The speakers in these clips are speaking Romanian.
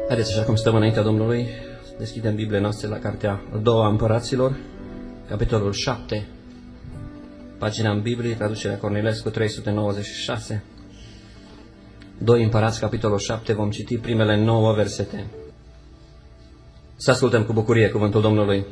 Haideți, așa cum stăm înaintea Domnului, deschidem Bibliile noastre la Cartea a doua Împăraților, capitolul 7, pagina în Biblie, traducerea Cornilescu 396. 2 Împărați, capitolul 7, vom citi primele 9 versete. Să ascultăm cu bucurie cuvântul Domnului.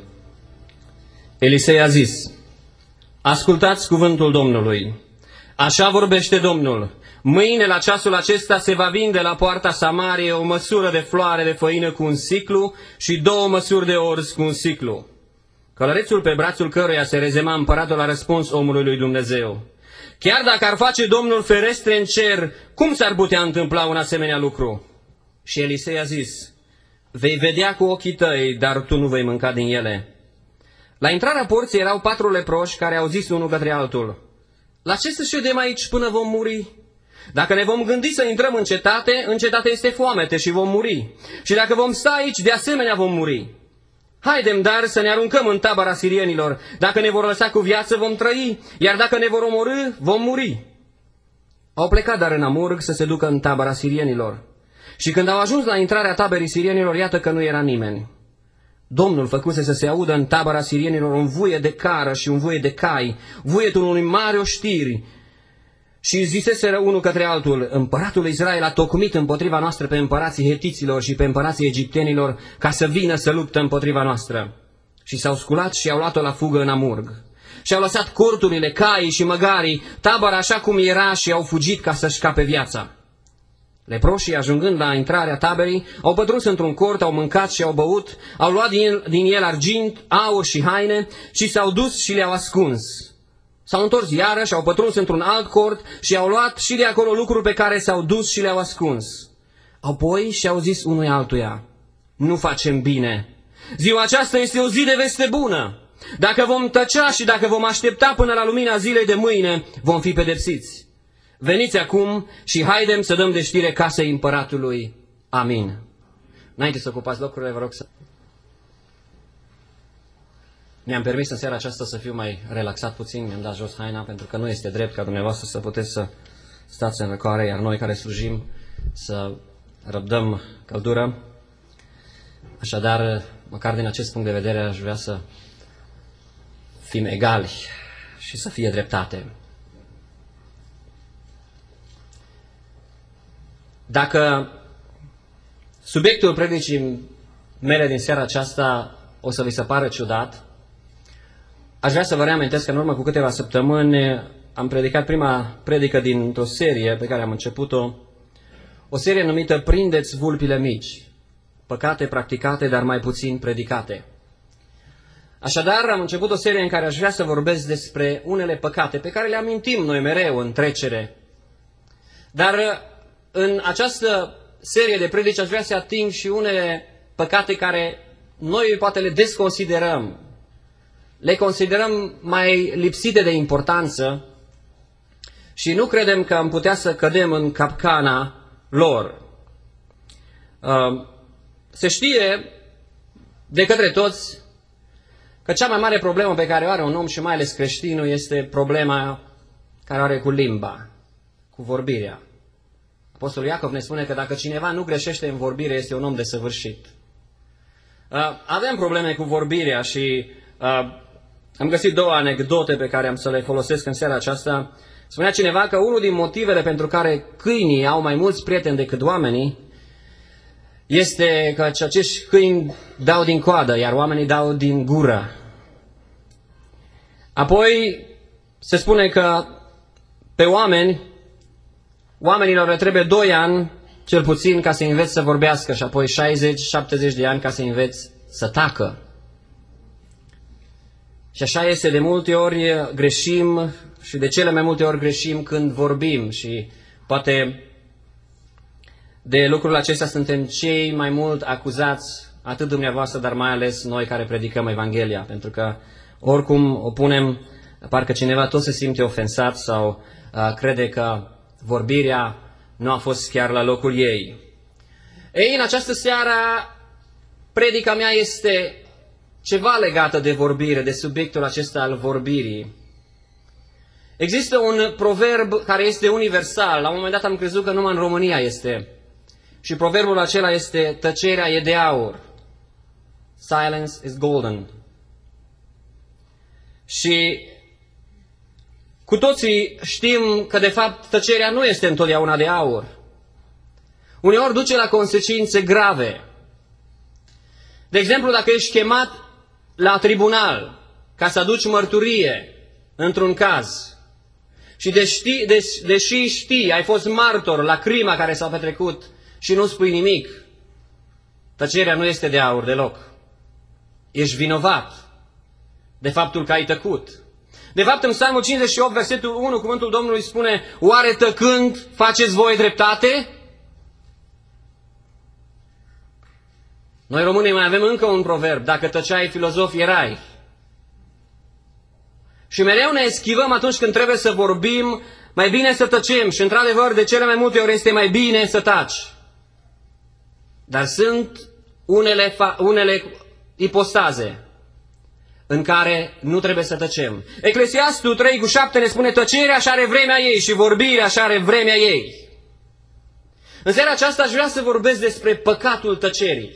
Elisei a zis: ascultați cuvântul Domnului. Așa vorbește Domnul. Mâine, la ceasul acesta, se va vinde la poarta Samariei o măsură de floare de făină cu un siclu și 2 măsuri de orz cu un siclu. Călărețul pe brațul căruia se rezema împăratul a răspuns omului lui Dumnezeu: chiar dacă ar face Domnul ferestre în cer, cum s-ar putea întâmpla un asemenea lucru? Și Elisei a zis: vei vedea cu ochii tăi, dar tu nu vei mânca din ele. La intrarea porții erau 4 leproși care au zis unul către altul: la ce să ședem aici până vom muri? Dacă ne vom gândi să intrăm în cetate este foamete și vom muri. Și dacă vom sta aici, de asemenea vom muri. Haidem dar să ne aruncăm în tabăra sirienilor. Dacă ne vor lăsa cu viață, vom trăi, iar dacă ne vor omorî, vom muri. Au plecat dar în amurg să se ducă în tabăra sirienilor. Și când au ajuns la intrarea taberii sirienilor, iată că nu era nimeni. Domnul făcuse să se audă în tabăra sirienilor un vuiet de cară și un vuiet de cai, vuietul unui mare oștiri. Și ziseseră unul către altul: împăratul Israel a tocmit împotriva noastră pe împărații hetiților și pe împărații egiptenilor ca să vină să luptă împotriva noastră. Și s-au sculat și au luat-o la fugă în amurg. Și au lăsat corturile, caii și măgarii, tabăra așa cum era, și au fugit ca să-și scape viața. Leproșii, ajungând la intrarea taberii, au pătruns într-un cort, au mâncat și au băut, au luat din el argint, aur și haine și s-au dus și le-au ascuns. S-au întors iarăși, au pătruns într-un alt cort și au luat și de acolo lucruri pe care s-au dus și le-au ascuns. Apoi și-au zis unui altuia: nu facem bine. Ziua aceasta este o zi de veste bună. Dacă vom tăcea și dacă vom aștepta până la lumina zilei de mâine, vom fi pedepsiți. Veniți acum și haidem să dăm de știre casei împăratului. Amin. Înainte să ocupați locurile, vă rog să... Mi-am permis în seara aceasta să fiu mai relaxat puțin, mi-am dat jos haina, pentru că nu este drept ca dumneavoastră să puteți să stați în răcoare, iar noi care slujim să răbdăm căldură. Așadar, măcar din acest punct de vedere, aș vrea să fim egali și să fie dreptate. Dacă subiectul predicii mele din seara aceasta o să vi se pară ciudat, aș vrea să vă reamintesc că în urmă cu câteva săptămâni am predicat prima predică dintr-o serie pe care am început-o, o serie numită Prindeți vulpile mici, păcate practicate, dar mai puțin predicate. Așadar, am început o serie în care aș vrea să vorbesc despre unele păcate pe care le amintim noi mereu în trecere. Dar în această serie de predici aș vrea să ating și unele păcate care noi poate le desconsiderăm. Le considerăm mai lipsite de importanță și nu credem că am putea să cădem în capcana lor. Se știe de către toți că cea mai mare problemă pe care o are un om, și mai ales creștinul, este problema care o are cu limba, cu vorbirea. Apostolul Iacov ne spune că dacă cineva nu greșește în vorbire, este un om desăvârșit. Avem probleme cu vorbirea și am găsit 2 anecdote pe care am să le folosesc în seara aceasta. Spunea cineva că unul din motivele pentru care câinii au mai mulți prieteni decât oamenii este că acești câini dau din coadă, iar oamenii dau din gură. Apoi se spune că pe oamenilor le trebuie 2 ani, cel puțin, ca să înveți să vorbească și apoi 60-70 de ani ca să înveți să tacă. Și așa este, de multe ori greșim și de cele mai multe ori greșim când vorbim și poate de lucrul acesta suntem cei mai mult acuzați, atât dumneavoastră, dar mai ales noi care predicăm Evanghelia, pentru că oricum o punem, parcă cineva tot se simte ofensat sau crede că vorbirea nu a fost chiar la locul ei. Ei, în această seară, predica mea este ceva legată de vorbire, de subiectul acesta al vorbirii. Există un proverb care este universal. La un moment dat am crezut că numai în România este Și proverbul acela este: tăcerea e de aur. Silence is golden. Și cu toții știm că de fapt tăcerea nu este întotdeauna de aur. Uneori duce la consecințe grave. De exemplu, dacă ești chemat la tribunal ca să aduci mărturie într-un caz și deși știi, ai fost martor la crima care s-a petrecut și nu spui nimic, tăcerea nu este de aur deloc. Ești vinovat de faptul că ai tăcut. De fapt, în Psalmul 58, versetul 1, cuvântul Domnului spune: oare tăcând faceți voi dreptate? Noi românii mai avem încă un proverb: dacă tăceai, filozof erai. Și mereu ne eschivăm atunci când trebuie să vorbim, mai bine să tăcem. Și într-adevăr, de cele mai multe ori este mai bine să taci. Dar sunt unele ipostaze în care nu trebuie să tăcem. Eclesiastul 3:7 ne spune: tăcerea și are vremea ei și vorbirea și are vremea ei. În seara aceasta aș vrea să vorbesc despre păcatul tăcerii.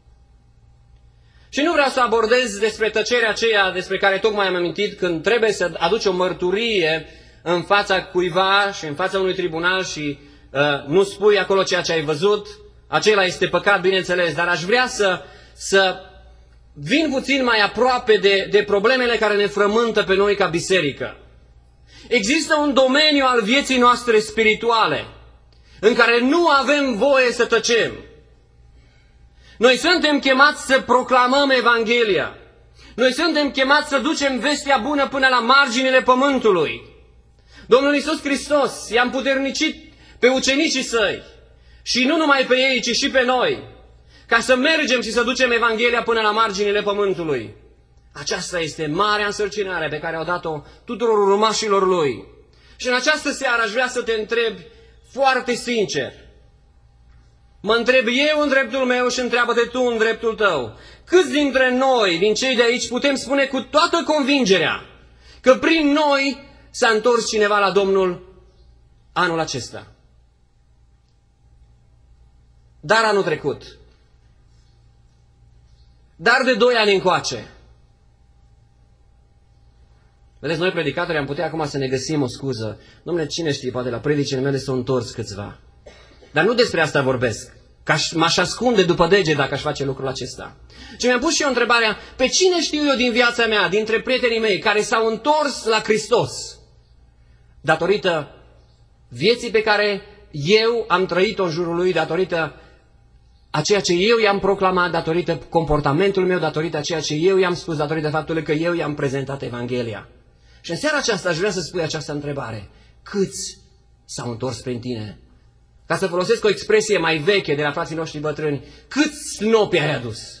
Și nu vreau să abordez despre tăcerea aceea despre care tocmai am amintit, când trebuie să aduci o mărturie în fața cuiva și în fața unui tribunal și nu spui acolo ceea ce ai văzut. Acela este păcat, bineînțeles, dar aș vrea să vin puțin mai aproape de problemele care ne frământă pe noi ca biserică. Există un domeniu al vieții noastre spirituale în care nu avem voie să tăcem. Noi suntem chemați să proclamăm Evanghelia. Noi suntem chemați să ducem vestea bună până la marginile pământului. Domnul Iisus Hristos i-a împuternicit pe ucenicii săi, și nu numai pe ei, ci și pe noi, ca să mergem și să ducem Evanghelia până la marginile pământului. Aceasta este marea însărcinare pe care au dat-o tuturor urmașilor Lui. Și în această seară aș vrea să te întreb foarte sincer. Mă întreb eu în dreptul meu și întreabă-te tu în dreptul tău. Câți dintre noi, din cei de aici, putem spune cu toată convingerea că prin noi s-a întors cineva la Domnul anul acesta? Dar anul trecut. Dar de 2 ani încoace. Vedeți, noi predicatori am putea acum să ne găsim o scuză. Dom'le, cine știe, poate la predicile mele s-au întors câțiva. Dar nu despre asta vorbesc. Că m-aș ascunde după deget dacă aș face lucrul acesta. Și mi-am pus și eu întrebarea: pe cine știu eu din viața mea, dintre prietenii mei, care s-au întors la Hristos datorită vieții pe care eu am trăit-o în jurul lui, datorită a ceea ce eu i-am proclamat, datorită comportamentului meu, datorită a ceea ce eu i-am spus, datorită faptului că eu i-am prezentat Evanghelia. Și în seara aceasta aș vrea să spui această întrebare: câți s-au întors prin tine? Ca să folosesc o expresie mai veche de la frații noștri bătrâni, câți snopi ai adus?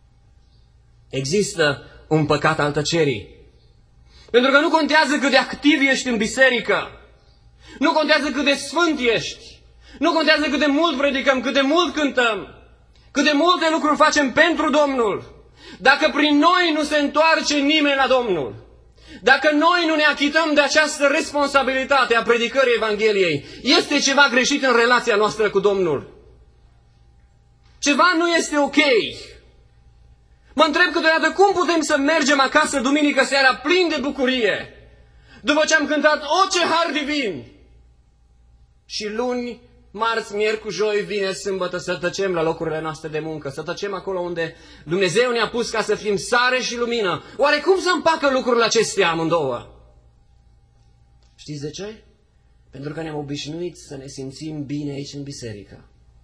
Există un păcat al tăcerii. Pentru că nu contează cât de activ ești în biserică, nu contează cât de sfânt ești, nu contează cât de mult predicăm, cât de mult cântăm, cât de multe lucruri facem pentru Domnul. Dacă prin noi nu se întoarce nimeni la Domnul, dacă noi nu ne achităm de această responsabilitate a predicării Evangheliei, este ceva greșit în relația noastră cu Domnul. Ceva nu este ok. Mă întreb câteodată cum putem să mergem acasă duminică seara plini de bucurie, după ce am cântat O, ce har divin! Și luni, marți, miercuri, joi, vineri, sâmbătă să tăcem la locurile noastre de muncă, să tăcem acolo unde Dumnezeu ne-a pus ca să fim sare și lumină. Oare cum să împacă lucrurile acestea amândouă? Știți de ce? Pentru că ne-am obișnuit să ne simțim bine aici în biserică.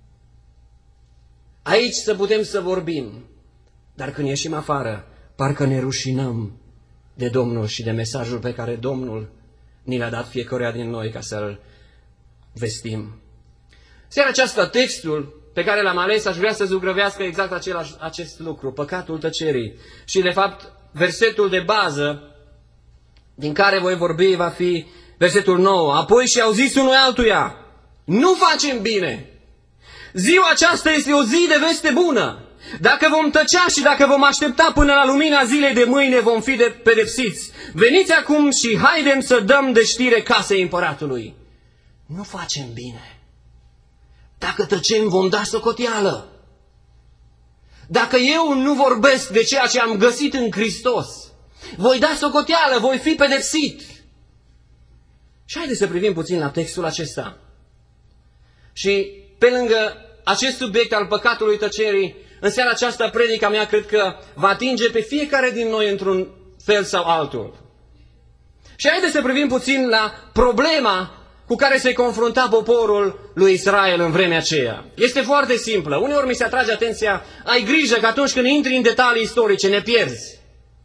Aici să putem să vorbim, dar când ieșim afară, parcă ne rușinăm de Domnul și de mesajul pe care Domnul ni l-a dat fiecăruia din noi ca să-l vestim. Seara aceasta, textul pe care l-am ales, aș vrea să zugrăvească exact acest lucru, păcatul tăcerii. Și, de fapt, versetul de bază din care voi vorbi va fi versetul 9. Apoi și-au zis unul altuia: nu facem bine. Ziua aceasta este o zi de veste bună. Dacă vom tăcea și dacă vom aștepta până la lumina zilei de mâine, vom fi pedepsiți. Veniți acum și haidem să dăm de știre casei împăratului. Nu facem bine. Dar Dacă tăcem, vom da socoteală. Dacă eu nu vorbesc de ceea ce am găsit în Hristos, voi da socoteală, voi fi pedepsit. Și haideți să privim puțin la textul acesta. Și pe lângă acest subiect al păcatului tăcerii, în seara aceasta predica mea cred că va atinge pe fiecare din noi într-un fel sau altul. Și haideți să privim puțin la problema cu care se confrunta poporul lui Israel în vremea aceea. Este foarte simplă. Uneori mi se atrage atenția, ai grijă că atunci când intri în detalii istorice ne pierzi.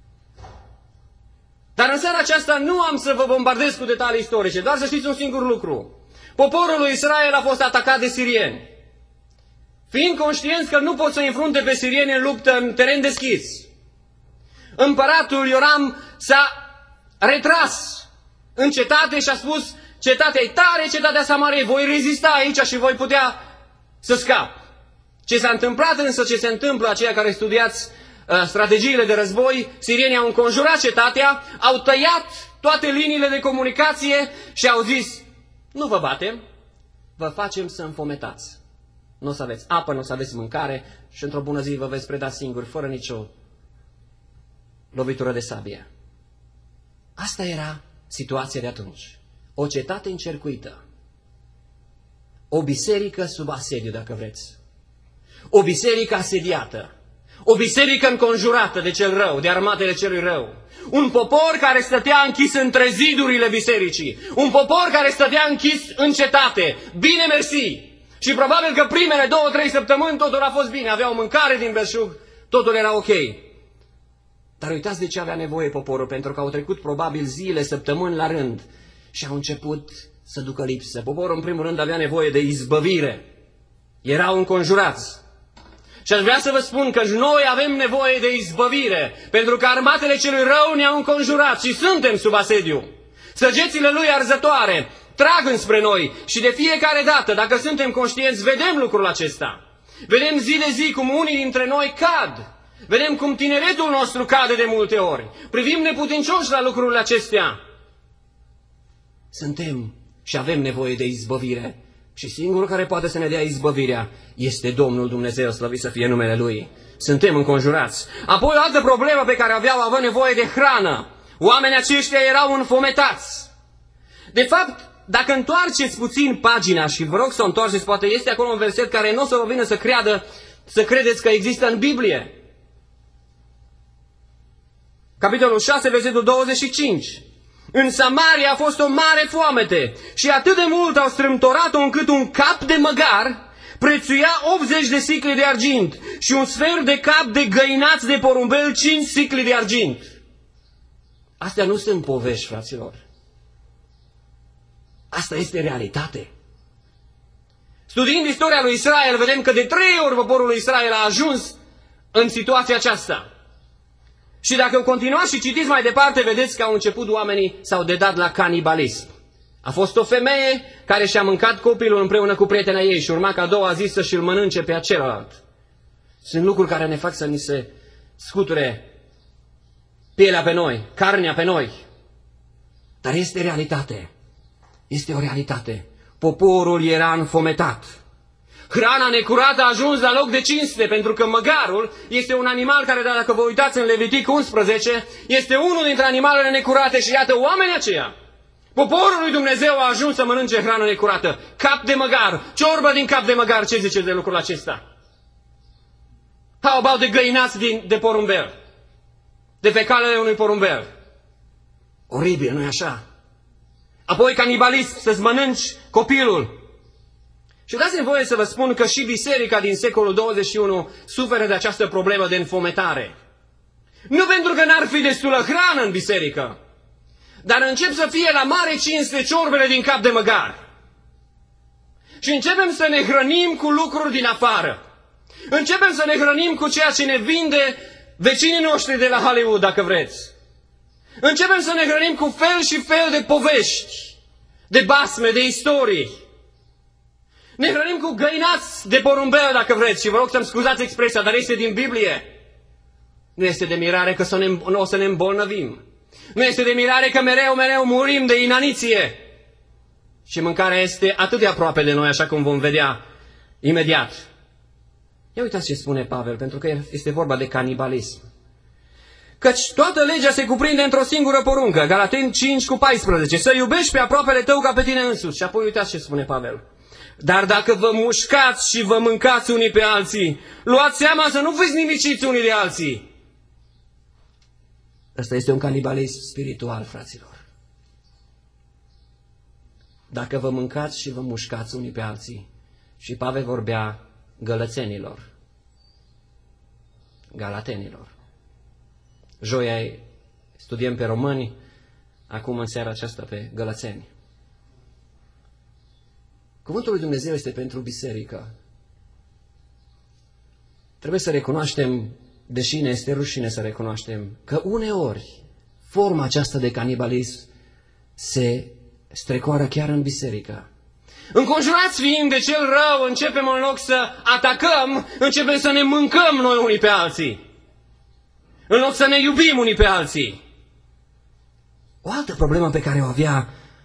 Dar în seara aceasta nu am să vă bombardez cu detalii istorice, doar să știți un singur lucru. Poporul lui Israel a fost atacat de sirieni. Fiind conștienți că nu pot să înfrunte pe sirieni în luptă în teren deschis, împăratul Ioram s-a retras în cetate și a spus, cetatea e tare, cetatea Samariei, voi rezista aici și voi putea să scap. Ce s-a întâmplat însă, ce se întâmplă, aceia care studiați strategiile de război, sirienii au înconjurat cetatea, au tăiat toate liniile de comunicație și au zis, nu vă batem, vă facem să înfometați. Nu o să aveți apă, nu o să aveți mâncare și într-o bună zi vă veți preda singuri, fără nicio lovitură de sabie. Asta era situația de atunci. O cetate încercuită. O biserică sub asediu, dacă vreți. O biserică asediată. O biserică înconjurată de cel rău, de armatele celui rău. Un popor care stătea închis între zidurile bisericii. Un popor care stătea închis în cetate. Bine mersi! Și probabil că primele 2-3 săptămâni totul a fost bine. Aveau mâncare din belșug, totul era ok. Dar uitați de ce avea nevoie poporul, pentru că au trecut probabil zile, săptămâni la rând și au început să ducă lipsă. Poporul în primul rând avea nevoie de izbăvire. Erau înconjurați. Și aș vrea să vă spun că noi avem nevoie de izbăvire, pentru că armatele celui rău ne-au înconjurat și suntem sub asediu. Săgețile lui arzătoare trag înspre noi și de fiecare dată, dacă suntem conștienți, vedem lucrul acesta. Vedem zi de zi cum unii dintre noi cad. Vedem cum tineretul nostru cade de multe ori. Privim neputincioși la lucrurile acestea. Suntem și avem nevoie de izbăvire. Și singurul care poate să ne dea izbăvirea este Domnul Dumnezeu, slăvit să fie numele Lui. Suntem înconjurați. Apoi o altă problemă pe care aveau nevoie de hrană. Oamenii aceștia erau înfometați. De fapt, dacă întoarceți puțin pagina și vă rog să o întoarceți, poate este acolo un verset care nu o să vă vină să credeți că există în Biblie. Capitolul 6, versetul 25. În Samaria a fost o mare foamete și atât de mult au strâmtorat-o încât un cap de măgar prețuia 80 de sicli de argint și un sfert de cap de găinați de porumbel 5 sicli de argint. Astea nu sunt povești, fraților. Asta este realitate. Studiind istoria lui Israel, vedem că de 3 ori poporul lui Israel a ajuns în situația aceasta. Și dacă continuați și citiți mai departe, vedeți că au început oamenii s-au dedat la canibalism. A fost o femeie care și-a mâncat copilul împreună cu prietena ei și urma ca a doua zi să și-l mănânce pe celălalt. Sunt lucruri care ne fac să ni se scuture pielea pe noi, carnea pe noi. Dar este realitate. Este o realitate. Poporul era înfometat. Hrana necurată a ajuns la loc de cinste, pentru că măgarul este un animal care, dacă vă uitați în Levitic 11, este unul dintre animalele necurate și iată oamenii aceia. Poporul lui Dumnezeu a ajuns să mănânce hrană necurată. Cap de măgar, ciorbă din cap de măgar, ce zice de lucrul acesta? How about de găinați de porumbel? De fecalele unui porumbel. Oribil, nu-i așa? Apoi canibalism, să-ți mănânci copilul. Și dați-mi voie să vă spun că și biserica din secolul 21 suferă de această problemă de înfometare. Nu pentru că n-ar fi destulă hrană în biserică, dar încep să fie la mare cinste ciorbele din cap de măgar. Și începem să ne hrănim cu lucruri din afară. Începem să ne hrănim cu ceea ce ne vinde vecinii noștri de la Hollywood, dacă vreți. Începem să ne hrănim cu fel și fel de povești, de basme, de istorii. Ne hrănim cu găinați de porumbel, dacă vreți, și vă rog să-mi scuzați expresia, dar este din Biblie. Nu este de mirare că o să ne îmbolnăvim. Nu este de mirare că mereu murim de inaniție. Și mâncarea este atât de aproape de noi, așa cum vom vedea Imediat. Ia uitați ce spune Pavel, pentru că este vorba de canibalism. Căci toată legea se cuprinde într-o singură poruncă, Galateni 5:14, să iubești pe aproapele tău ca pe tine însuți. Și apoi uitați ce spune Pavel. Dar dacă vă mușcați și vă mâncați unii pe alții, luați seama să nu fiți nimiciți unii de alții. Ăsta este un canibalism spiritual, fraților. Dacă vă mâncați și vă mușcați unii pe alții, și Pavel vorbea gălățenilor, galatenilor. Joia studiem pe români, acum în seara aceasta pe gălățeni. Cuvântul lui Dumnezeu este pentru biserică. Trebuie să recunoaștem, deși ne este rușine să recunoaștem, că uneori forma aceasta de canibalism se strecoară chiar în biserică. Înconjurați fiind de cel rău, începem în loc să atacăm, începem să ne mâncăm noi unii pe alții. În loc să ne iubim unii pe alții. O altă problemă pe care o avea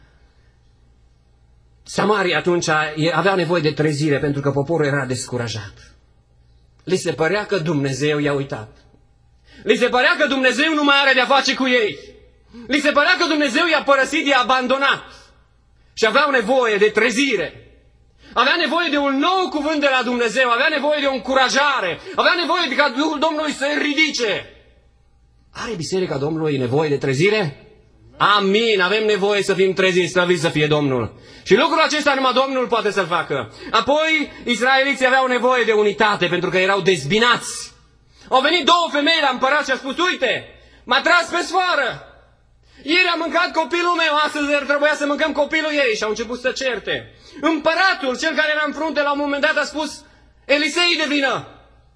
Samaria atunci, avea nevoie de trezire pentru că poporul era descurajat. Li se părea că Dumnezeu i-a uitat. Li se părea că Dumnezeu nu mai are de-a face cu ei. Li se părea că Dumnezeu i-a părăsit, i-a abandonat. Și aveau nevoie de trezire. Avea nevoie de un nou cuvânt de la Dumnezeu. Avea nevoie de o încurajare. Avea nevoie de ca Duhul Domnului să-i ridice. Are Biserica Domnului nevoie de trezire? Amin, avem nevoie să fim treziți, slăvit să fie Domnul. Și lucrul acesta numai Domnul poate să-l facă. Apoi, israeliții aveau nevoie de unitate, pentru că erau dezbinați. Au venit două femei la împărat și a spus, uite, m-a tras pe sfoară. Ieri am mâncat copilul meu, astăzi trebuia să mâncăm copilul ei. Și au început să certe. Împăratul, cel care era în frunte, la un moment dat a spus, Elisei de vină.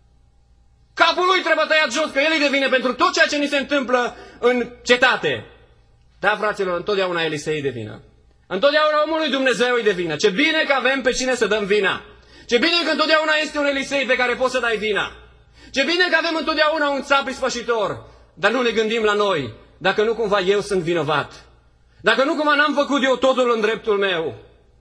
Capul lui trebuie tăiat jos, că el e de vină pentru tot ceea ce ni se întâmplă în cetate. Da, fraților, întotdeauna Elisei de vină. Întotdeauna omul lui Dumnezeu e de vină. Ce bine că avem pe cine să dăm vina. Ce bine că întotdeauna este un Elisei pe care poți să dai vina. Ce bine că avem întotdeauna un țap ispășitor. Dar nu ne gândim la noi. Dacă nu cumva eu sunt vinovat. Dacă nu cumva n-am făcut eu totul în dreptul meu.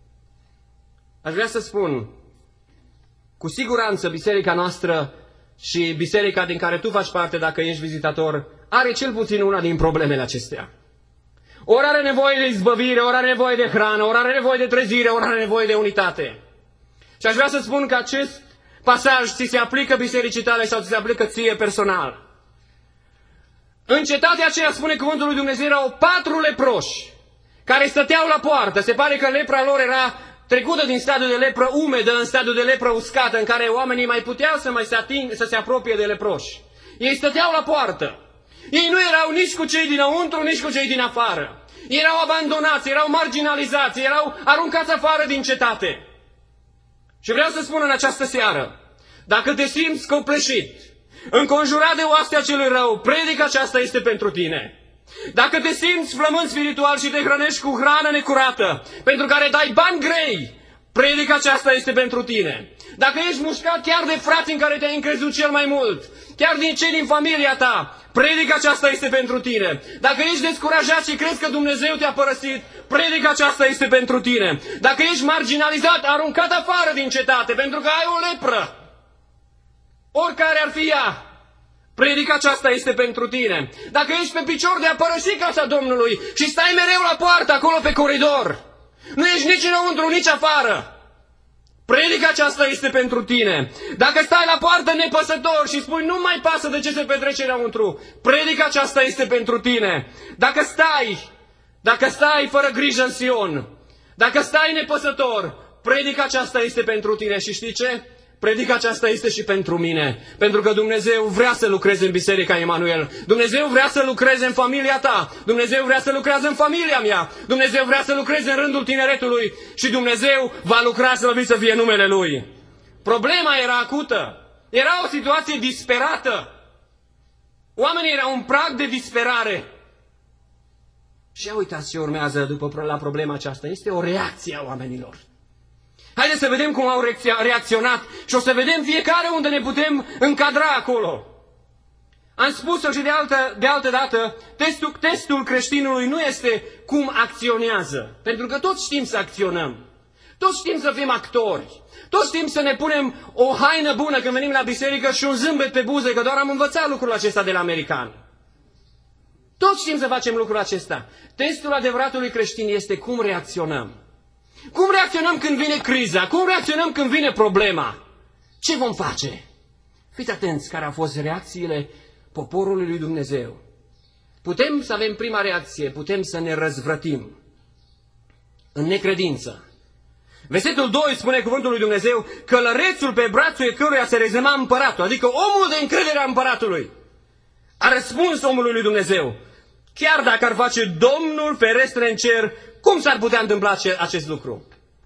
Aș vrea să spun, cu siguranță biserica noastră și biserica din care tu faci parte, dacă ești vizitator, are cel puțin una din problemele acestea. Ori are nevoie de izbăvire, ori are nevoie de hrană, ori are nevoie de trezire, ori are nevoie de unitate. Și aș vrea să spun că acest pasaj ți se aplică bisericii tale sau ți se aplică ție personal. În cetatea aceea, spune cuvântul lui Dumnezeu, erau 4 leproși care stăteau la poartă. Se pare că lepra lor era trecută din stadiul de lepră umedă în stadiul de lepră uscată, în care oamenii mai puteau să se apropie de leproși. Ei stăteau la poartă. Ei nu erau nici cu cei dinăuntru, nici cu cei din afară. Erau abandonați, erau marginalizați, erau aruncați afară din cetate. Și vreau să spun în această seară, dacă te simți copleșit, înconjurat de oastea celui rău, predica aceasta este pentru tine. Dacă te simți flămând spiritual și te hrănești cu hrană necurată, pentru care dai bani grei, predica aceasta este pentru tine. Dacă ești mușcat chiar de frații în care te-ai încrezut cel mai mult, chiar din cei din familia ta, predica aceasta este pentru tine. Dacă ești descurajat și crezi că Dumnezeu te-a părăsit, predica aceasta este pentru tine. Dacă ești marginalizat, aruncat afară din cetate, pentru că ai o lepră, oricare ar fi ea, predica aceasta este pentru tine. Dacă ești pe picior de a părăsi casa Domnului și stai mereu la poartă, acolo pe coridor, nu ești nici înăuntru, nici afară, predica aceasta este pentru tine. Dacă stai la poartă nepăsător și spui nu mai pasă de ce se petrece înăuntru, predica aceasta este pentru tine. Dacă stai fără grijă în Sion, dacă stai nepăsător, predica aceasta este pentru tine. Și știi ce? Predica aceasta este și pentru mine, pentru că Dumnezeu vrea să lucreze în Biserica Emanuel. Dumnezeu vrea să lucreze în familia ta. Dumnezeu vrea să lucreze în familia mea. Dumnezeu vrea să lucreze în rândul tineretului și Dumnezeu va lucra, slăvit să fie numele Lui. Problema era acută. Era o situație disperată. Oamenii erau în prag de disperare. Și uitați ce urmează la problema aceasta. Este o reacție a oamenilor. Haideți să vedem cum au reacționat și o să vedem fiecare unde ne putem încadra acolo. Am spus-o și de altă dată, testul creștinului nu este cum acționează. Pentru că toți știm să acționăm. Toți știm să fim actori. Toți știm să ne punem o haină bună când venim la biserică și un zâmbet pe buze, că doar am învățat lucrul acesta de la american. Toți știm să facem lucrul acesta. Testul adevăratului creștin este cum reacționăm. Cum reacționăm când vine criza? Cum reacționăm când vine problema? Ce vom face? Fiți atenți care au fost reacțiile poporului lui Dumnezeu. Putem să avem prima reacție, putem să ne răzvrătim în necredință. Versetul 2 spune cuvântul lui Dumnezeu, călărețul pe brațul căruia se rezema împăratul, adică omul de încredere a împăratului. A răspuns omului lui Dumnezeu, chiar dacă ar face Domnul ferestre în cer, cum s-ar putea întâmpla acest lucru?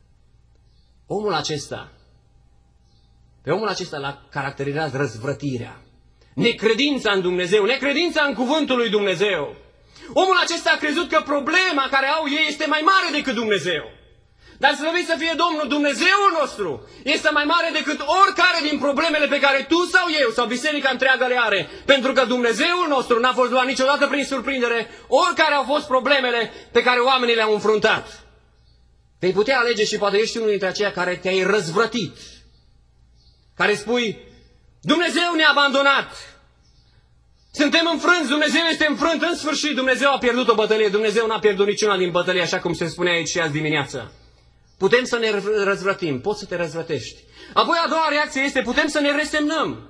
Pe omul acesta l-a caracterizat răzvrătirea, necredința în Dumnezeu, necredința în cuvântul lui Dumnezeu. Omul acesta a crezut că problema care au ei este mai mare decât Dumnezeu. Dar slăvit să fie Domnul, Dumnezeul nostru este mai mare decât oricare din problemele pe care tu sau eu sau biserica întreagă le are. Pentru că Dumnezeul nostru n-a fost luat niciodată prin surprindere, oricare au fost problemele pe care oamenii le-au înfruntat. Vei putea alege și poate ești unul dintre aceia care te-ai răzvrătit, care spui, Dumnezeu ne-a abandonat, suntem înfrânți, Dumnezeu este înfrânt, în sfârșit Dumnezeu a pierdut o bătălie, Dumnezeu n-a pierdut niciuna din bătălie, așa cum se spunea aici și azi dimineață. Putem să ne răzvrătim, poți să te răzvrătești. Apoi a doua reacție este, putem să ne resemnăm.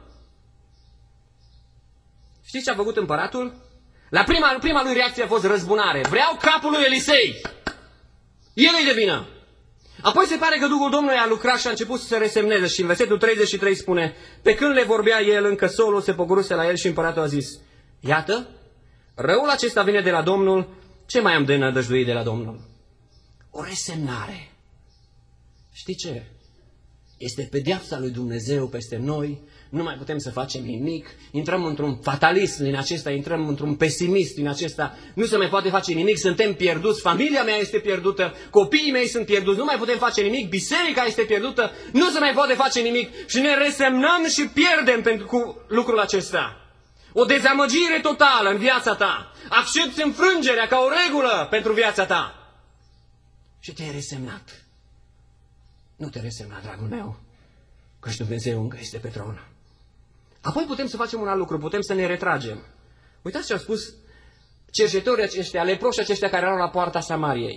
Știți ce a făcut împăratul? Prima lui reacție a fost răzbunare. Vreau capul lui Elisei. El îi de vină. Apoi se pare că Duhul Domnului a lucrat și a început să se resemneze și în versetul 33 spune, pe când le vorbea el, încă solul se pogoruse la el și împăratul a zis, iată, răul acesta vine de la Domnul, ce mai am de nădăjduit de la Domnul? O resemnare. Știi ce? Este pedeapsa lui Dumnezeu peste noi, nu mai putem să facem nimic, intrăm într-un fatalism din acesta, intrăm într-un pesimism din acesta, nu se mai poate face nimic, suntem pierduți, familia mea este pierdută, copiii mei sunt pierduți, nu mai putem face nimic, biserica este pierdută, nu se mai poate face nimic și ne resemnăm și pierdem cu lucrul acesta. O dezamăgire totală în viața ta, accepți înfrângerea ca o regulă pentru viața ta și te-ai resemnat. Nu te resemna, dragul meu, căci Dumnezeu încă este pe tron. Apoi putem să facem un alt lucru, putem să ne retragem. Uitați ce au spus cercetătorii aceștia, leproșii aceștia care erau la poarta Samariei.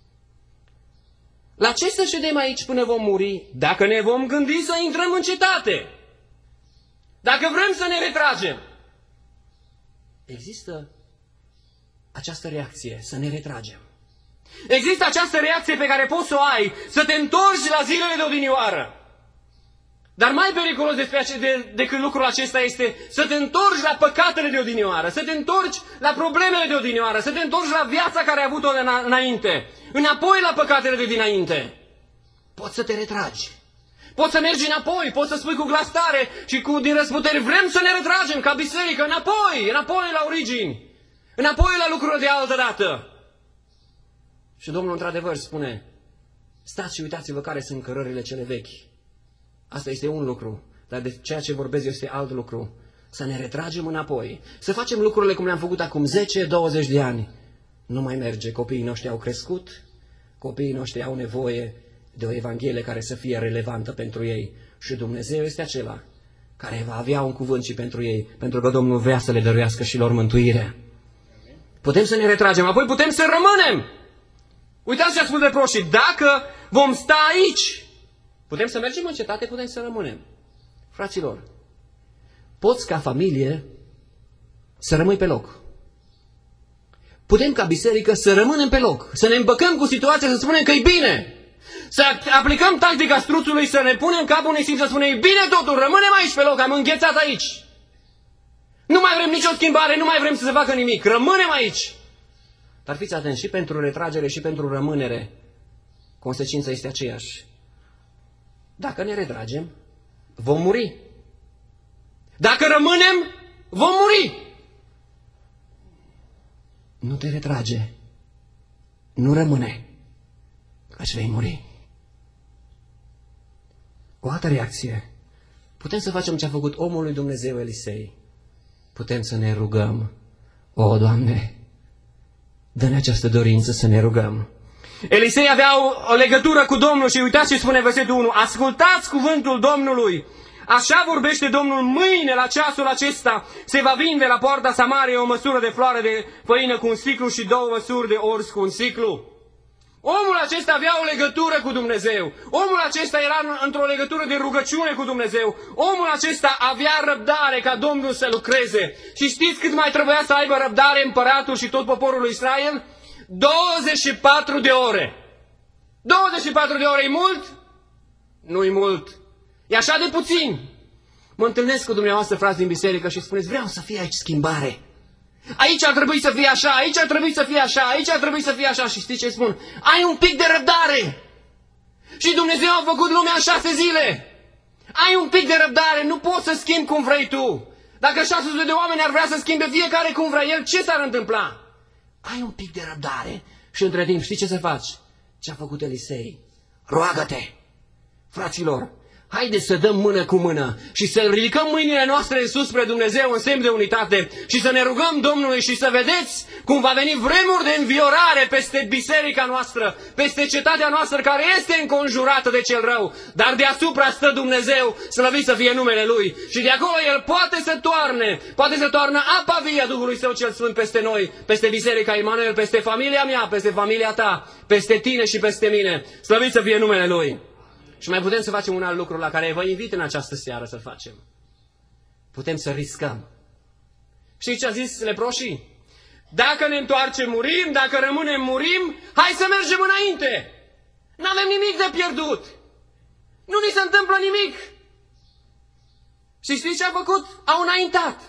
La ce să ședem aici până vom muri, dacă ne vom gândi să intrăm în cetate? Dacă vrem să ne retragem. Există această reacție, să ne retragem. Există această reacție pe care poți să o ai, să te întorci la zilele de odinioară. Dar mai periculos decât lucrul acesta este să te întorci la păcatele de odinioară, să te întorci la problemele de odinioară, să te întorci la viața care ai avut-o înainte, înapoi la păcatele de dinainte. Poți să te retragi. Poți să mergi înapoi, poți să spui cu glas tare și din răsputeri, vrem să ne retragem ca biserică, înapoi la origini, înapoi la lucrurile de altă dată. Și Domnul într-adevăr spune, stați și uitați-vă care sunt cărările cele vechi. Asta este un lucru, dar de ceea ce vorbesc este alt lucru. Să ne retragem înapoi, să facem lucrurile cum le-am făcut acum 10-20 de ani. Nu mai merge, copiii noștri au crescut, copiii noștri au nevoie de o Evanghelie care să fie relevantă pentru ei. Și Dumnezeu este acela care va avea un cuvânt și pentru ei, pentru că Domnul vrea să le dăruiască și lor mântuire. Putem să ne retragem, apoi putem să rămânem. Uitați ce a spus leproșii, dacă vom sta aici, putem să mergem în cetate, putem să rămânem. Fraților, poți ca familie să rămâi pe loc. Putem ca biserică să rămânem pe loc, să ne îmbăcăm cu situația, să spunem că e bine. Să aplicăm tactica struțului, să ne punem capul nisip, să spunem, e bine totul, rămânem aici pe loc, am înghețat aici. Nu mai vrem nicio schimbare, nu mai vrem să se facă nimic, rămânem aici. Dar fiți atenți, și pentru retragere și pentru rămânere, consecința este aceeași. Dacă ne retragem, vom muri. Dacă rămânem, vom muri. Nu te retrage, nu rămâne, căci vei muri. O altă reacție. Putem să facem ce a făcut omul lui Dumnezeu Elisei. Putem să ne rugăm. O, Doamne, dă-ne această dorință să ne rugăm. Elisei avea o legătură cu Domnul și uitați ce spune versetul 1. Ascultați cuvântul Domnului. Așa vorbește Domnul, mâine la ceasul acesta se va vinde la poarta Samariei o măsură de floare de făină cu un siclu și 2 măsuri de orz cu un siclu. Omul acesta avea o legătură cu Dumnezeu. Omul acesta era într-o legătură de rugăciune cu Dumnezeu. Omul acesta avea răbdare ca Domnul să lucreze. Și știți cât mai trebuia să aibă răbdare împăratul și tot poporul lui Israel? 24 de ore. 24 de ore e mult? Nu-i mult. E așa de puțin. Mă întâlnesc cu dumneavoastră, frați din biserică, și spuneți, vreau să fie aici schimbare. Aici ar trebui să fie așa, aici ar trebui să fie așa, aici ar trebui să fie așa. Și știți ce spun? Ai un pic de răbdare. Și Dumnezeu a făcut lumea în 6 zile. Ai un pic de răbdare, nu poți să schimbi cum vrei tu. Dacă 600 de oameni ar vrea să schimbe fiecare cum vrea el, ce s-ar întâmpla? Ai un pic de răbdare. Și între timp, știi ce să faci? Ce a făcut Elisei? Roagă-te! Fraților, haideți să dăm mână cu mână și să ridicăm mâinile noastre în sus spre Dumnezeu în semn de unitate și să ne rugăm Domnului și să vedeți cum va veni vremuri de înviorare peste biserica noastră, peste cetatea noastră care este înconjurată de cel rău, dar deasupra stă Dumnezeu, slăvit să fie numele Lui, și de acolo El poate să toarnă apa vie a Duhului Său cel Sfânt peste noi, peste biserica Emanuel, peste familia mea, peste familia ta, peste tine și peste mine, slăvit să fie numele Lui. Și mai putem să facem un alt lucru la care vă invit în această seară să-l facem. Putem să riscăm. Știți ce a zis leproșii? Dacă ne întoarcem, murim, dacă rămânem, murim, hai să mergem înainte. N-avem nimic de pierdut. Nu ni se întâmplă nimic. Și știți ce a făcut? Au înaintat.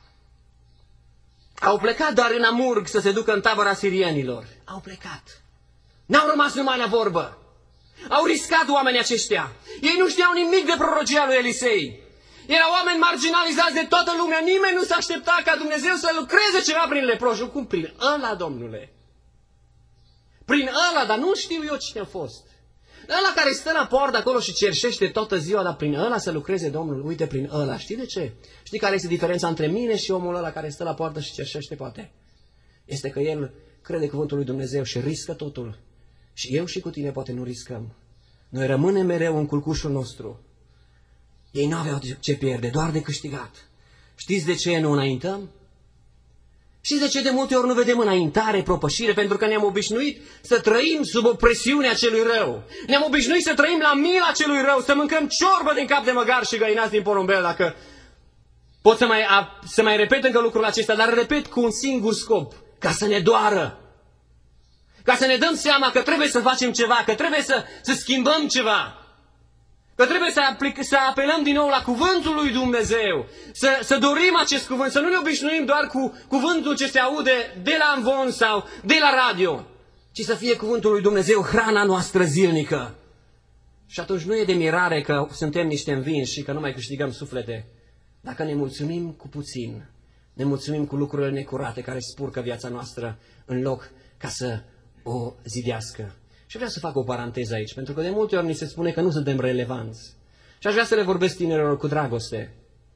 Au plecat doar în Amurg să se ducă în tabăra sirienilor. Au plecat. N-au rămas numai la vorbă. Au riscat oamenii aceștia. Ei nu știau nimic de prorocia lui Elisei. Erau oameni marginalizați de toată lumea. Nimeni nu s-a aștepta ca Dumnezeu să lucreze ceva prin leproși. Cum? Prin ăla, Domnule. Prin ăla, dar nu știu eu cine a fost. Ăla care stă la poartă acolo și cerșește toată ziua, dar prin ăla să lucreze Domnul. Uite, prin ăla. Știi de ce? Știi care este diferența între mine și omul ăla care stă la poartă și cerșește poate? Este că el crede cuvântul lui Dumnezeu și riscă totul. Și eu și cu tine poate nu riscăm. Noi rămânem mereu în culcușul nostru. Ei nu aveau ce pierde, doar de câștigat. Știți de ce nu înaintăm? Știți de ce de multe ori nu vedem înaintare, propășire? Pentru că ne-am obișnuit să trăim sub opresiunea celui rău. Ne-am obișnuit să trăim la mila celui rău, să mâncăm ciorbă din cap de măgar și găinați din porumbel, dacă pot să mai repet încă lucrul acesta, dar repet cu un singur scop, ca să ne doară. Ca să ne dăm seama că trebuie să facem ceva, că trebuie să schimbăm ceva. Că trebuie să apelăm din nou la cuvântul lui Dumnezeu. Să dorim acest cuvânt, să nu ne obișnuim doar cu cuvântul ce se aude de la amvon sau de la radio, ci să fie cuvântul lui Dumnezeu hrana noastră zilnică. Și atunci nu e de mirare că suntem niște învinși și că nu mai câștigăm suflete. Dacă ne mulțumim cu puțin, ne mulțumim cu lucrurile necurate care spurcă viața noastră în loc ca să o zidească. Și vreau să fac o paranteză aici, pentru că de multe ori ni se spune că nu suntem relevanți. Și aș vrea să le vorbesc tinerilor cu dragoste.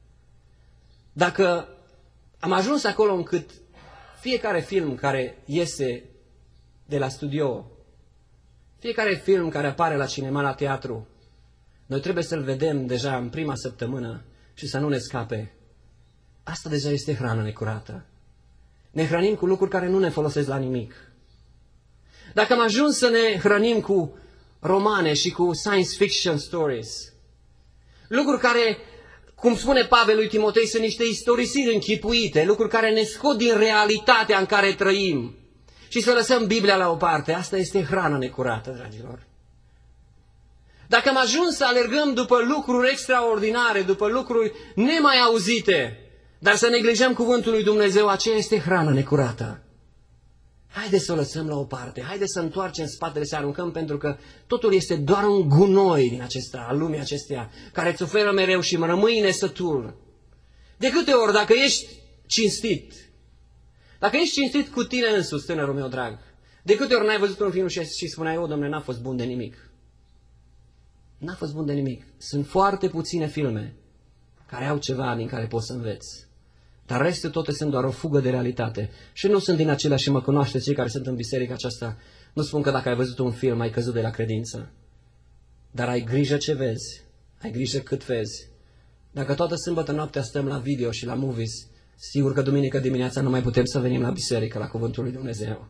Dacă am ajuns acolo încât fiecare film care iese de la studio, fiecare film care apare la cinema, la teatru, noi trebuie să-l vedem deja în prima săptămână și să nu ne scape. Asta deja este hrană necurată. Ne hrănim cu lucruri care nu ne folosesc la nimic. Dacă am ajuns să ne hrănim cu romane și cu science fiction stories, lucruri care, cum spune Pavel lui Timotei, sunt niște istorisiri închipuite, lucruri care ne scot din realitatea în care trăim, și să lăsăm Biblia la o parte, asta este hrană necurată, dragilor. Dacă am ajuns să alergăm după lucruri extraordinare, după lucruri nemai auzite, dar să neglijăm cuvântul lui Dumnezeu, aceea este hrană necurată. Haideți să o lăsăm la o parte, haideți să întoarcem spatele, să aruncăm, pentru că totul este doar un gunoi din acesta, al lumii acesteia, care îți oferă mereu și rămâi nesătul. De câte ori, dacă ești cinstit, cu tine însuți, tânărul meu drag, de câte ori n-ai văzut un film și spuneai, o, Dom'le, n-a fost bun de nimic. N-a fost bun de nimic. Sunt foarte puține filme care au ceva din care poți să înveți. Dar restul toate sunt doar o fugă de realitate. Și nu sunt din aceleași, și mă cunoaște cei care sunt în biserica aceasta, Nu spun că dacă ai văzut un film ai căzut de la credință, dar ai grijă ce vezi, ai grijă cât vezi. Dacă toată sâmbătă noaptea stăm la video și la movies, sigur că duminică dimineața nu mai putem să venim la biserică, la Cuvântul lui Dumnezeu.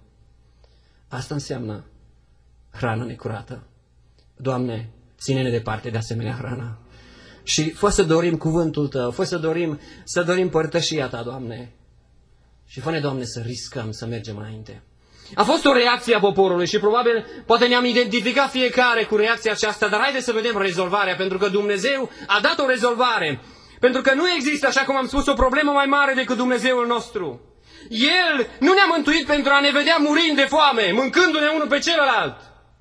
Asta înseamnă hrană necurată. Doamne, ține-ne departe de asemenea hrană. Și fă să dorim cuvântul Tău, fă să dorim părtășia Ta, Doamne. Și fă-ne, Doamne, să riscăm să mergem înainte. A fost o reacție a poporului și probabil poate ne-am identificat fiecare cu reacția aceasta, dar haideți să vedem rezolvarea, pentru că Dumnezeu a dat o rezolvare. Pentru că nu există, așa cum am spus, o problemă mai mare decât Dumnezeul nostru. El nu ne-a mântuit pentru a ne vedea murind de foame, mâncându-ne unul pe celălalt.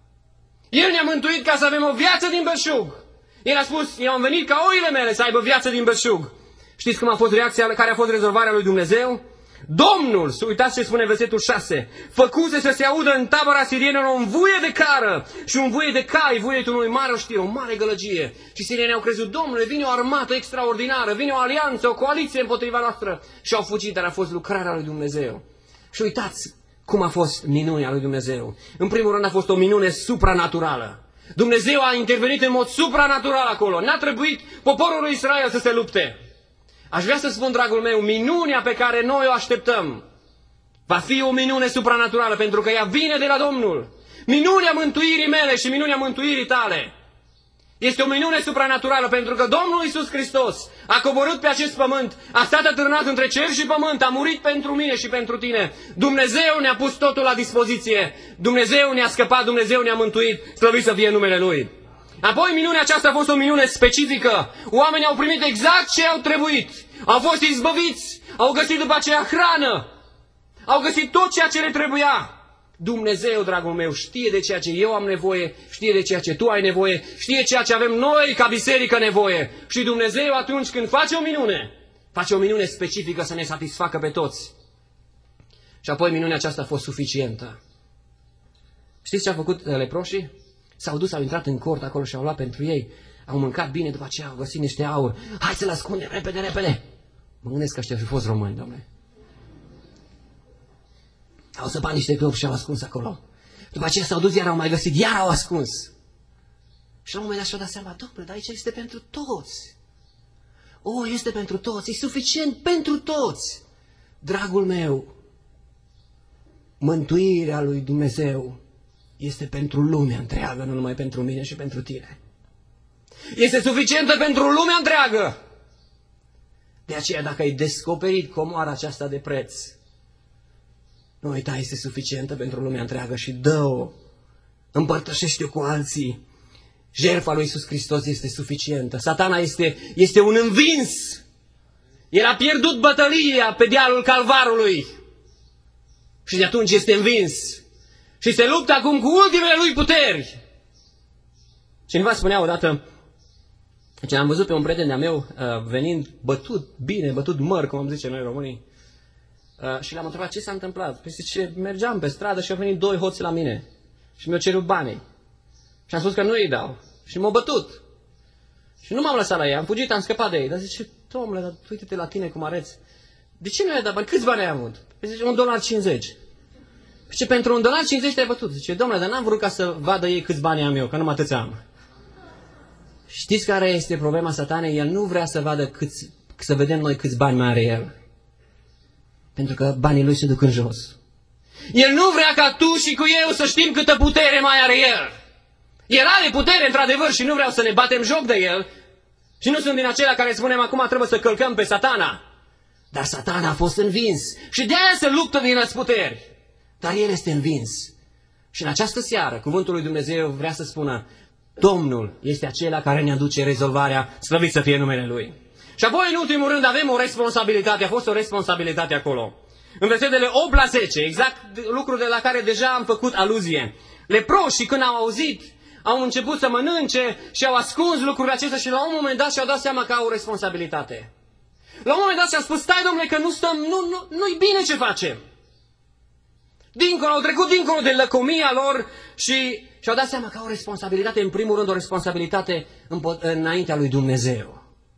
El ne-a mântuit ca să avem o viață din belșug. El a spus, eu am venit ca oile mele să aibă viață din belșug. Știți cum a fost reacția, care a fost rezolvarea lui Dumnezeu? Domnul, uitați ce spune versetul 6, făcuse să se audă în tabăra sirienilor un vuie de cară și un vuie de cai, vuietul unui mare oștir, o mare gălăgie. Și sirienii au crezut, Domnule, vine o armată extraordinară, vine o alianță, o coaliție împotriva noastră. Și au fugit, dar a fost lucrarea lui Dumnezeu. Și uitați cum a fost minunea lui Dumnezeu. În primul rând a fost o minune supranaturală. Dumnezeu a intervenit în mod supranatural acolo. N-a trebuit poporul lui Israel să se lupte. Aș vrea să spun, dragul meu, minunea pe care noi o așteptăm va fi o minune supranaturală, pentru că ea vine de la Domnul. Minunea mântuirii mele și minunea mântuirii tale este o minune supranaturală, pentru că Domnul Iisus Hristos a coborât pe acest pământ, a stat atârnat între cer și pământ, a murit pentru mine și pentru tine. Dumnezeu ne-a pus totul la dispoziție. Dumnezeu ne-a scăpat, Dumnezeu ne-a mântuit, slăvit să fie numele Lui. Apoi minunea aceasta a fost o minune specifică. Oamenii au primit exact ce au trebuit. Au fost izbăviți, au găsit după aceea hrană, au găsit tot ceea ce le trebuia. Dumnezeu, dragul meu, știe de ceea ce eu am nevoie, știe de ceea ce tu ai nevoie, știe ceea ce avem noi ca biserică nevoie. Și Dumnezeu atunci când face o minune specifică să ne satisfacă pe toți. Și apoi minunea aceasta a fost suficientă. Știți ce au făcut leproșii? S-au dus, au intrat în cort acolo și au luat pentru ei. Au mâncat bine, după aceea au găsit niște aur. Hai să-l ascundem, repede, repede! Mă gândesc că ăștia au fost români, domnule. Au săpat niște clopi și au ascuns acolo. După aceea s-au dus, iar au mai găsit, iar au ascuns. Și la un moment dat și-au dat seama, domnule, dar aici este pentru toți. O, este pentru toți, e suficient pentru toți. Dragul meu, mântuirea lui Dumnezeu este pentru lumea întreagă, nu numai pentru mine și pentru tine. Este suficientă pentru lumea întreagă. De aceea, dacă ai descoperit comoara aceasta de preț, nu uita, este suficientă pentru lumea întreagă și dă-o, împărtășește-o cu alții. Jertfa lui Iisus Hristos este suficientă. Satana este un învins. El a pierdut bătălia pe dealul Calvarului și de atunci este învins. Și se luptă acum cu ultimele lui puteri. Cineva spunea odată, deci am văzut pe un prieten de-a meu venind bătut, bine, bătut măr, cum am zice noi românii. Și l-am întrebat ce s-a întâmplat. Păi zice, mergeam pe stradă și au venit doi hoți la mine. Și mi-au cerut banii. Și am spus că nu îi dau. Și m-au bătut. Și nu m-am lăsat la ei, am fugit, am scăpat de ei. Dar zice, domnule, dar uite-te la tine cum arăți. De ce nu i-ai dat bani? Câți bani ai avut? Păi zice, $1.50. Și pentru $1.50 te-ai bătut. Zice, domnule, dar n-am vrut ca să vadă ei câți bani am eu, că numai atâți am. Știți care este problema Satanei? El nu vrea să vadă să vedem noi câți bani mai are el. Pentru că banii lui se duc în jos. El nu vrea ca tu și cu eu să știm câtă putere mai are el. El are putere, într-adevăr, și nu vreau să ne batem joc de el. Și nu sunt din acelea care spunem acum trebuie să călcăm pe Satana. Dar Satana a fost învins. Și de aia se luptă din răsputeri. Dar el este învins. Și în această seară, cuvântul lui Dumnezeu vrea să spună, Domnul este acela care ne aduce rezolvarea, slăvit să fie numele Lui. Și apoi, în ultimul rând, avem o responsabilitate, a fost o responsabilitate acolo. În versetele 8 la 10, exact lucrul de la care deja am făcut aluzie. Leproșii, când au auzit, au început să mănânce și au ascuns lucrurile acestea și la un moment dat și-au dat seama că au o responsabilitate. La un moment dat și-au spus, stai, domnule, că nu stăm, nu-i bine ce facem. Au trecut dincolo de lăcomia lor și și-au dat seama că au o responsabilitate, în primul rând o responsabilitate înaintea lui Dumnezeu.